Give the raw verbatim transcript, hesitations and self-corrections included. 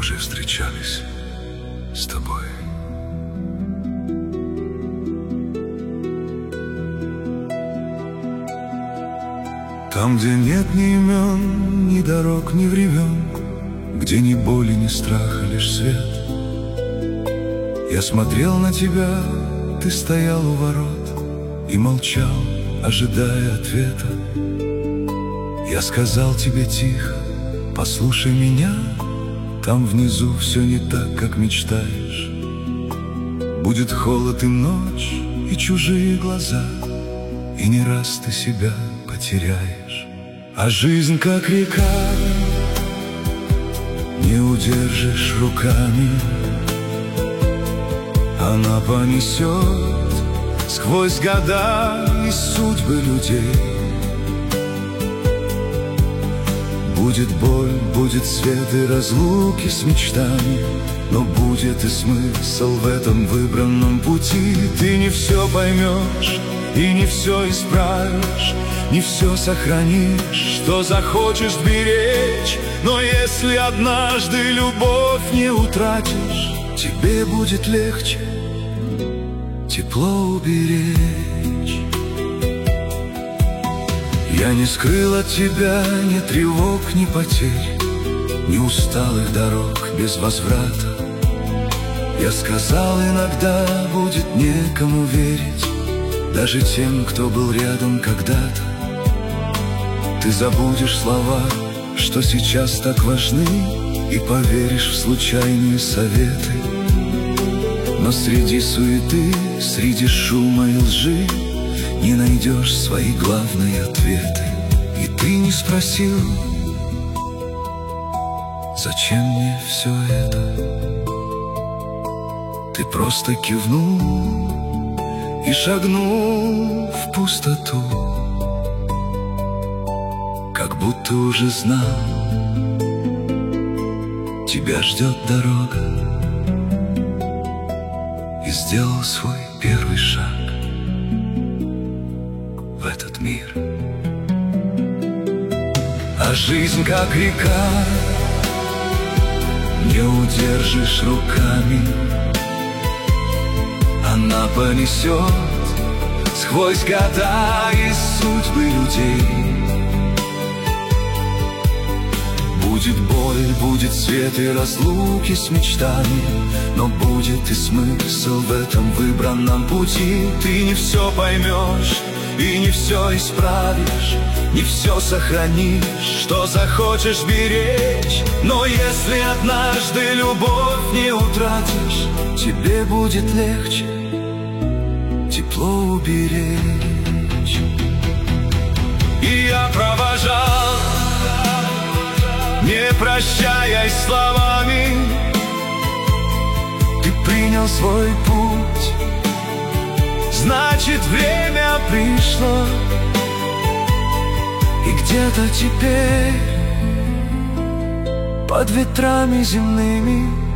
уже встречались с тобой. Там, где нет ни имен, ни дорог, ни времен, где ни боли, ни страха, лишь свет. Я смотрел на тебя, ты стоял у ворот и молчал, ожидая ответа. Я сказал тебе тихо: послушай меня, там внизу все не так, как мечтаешь. Будет холод и ночь, и чужие глаза, и не раз ты себя потеряешь. А жизнь как река, не удержишь руками. Она понесет сквозь года и судьбы людей. Будет боль, будет свет и разлуки с мечтами, но будет и смысл в этом выбранном пути. Ты не все поймешь и не все исправишь, не все сохранишь, что захочешь беречь. Но если однажды любовь не утратишь, тебе будет легче тепло уберечь. Я не скрыл от тебя ни тревог, ни потерь, ни усталых дорог без возврата. Я сказал, иногда будет некому верить, даже тем, кто был рядом когда-то. Ты забудешь слова, что сейчас так важны, и поверишь в случайные советы. Но среди суеты, среди шума и лжи не найдешь свои главные ответы. И ты не спросил, зачем мне все это. Ты просто кивнул и шагнул в пустоту, как будто уже знал, тебя ждет дорога, и сделал свой первый шаг в этот мир. А жизнь как река, не удержишь руками. Она понесет сквозь года и судьбы людей. Будет боль, будет свет и разлуки с мечтами, но будет и смысл в этом выбранном пути. Ты не все поймешь и не все исправишь, не все сохранишь, что захочешь беречь. Но если однажды любовь не утратишь, тебе будет легче тепло уберечь. И я провожал, не прощаясь словами. Ты принял свой путь, значит, время пришло. И где-то теперь под ветрами земными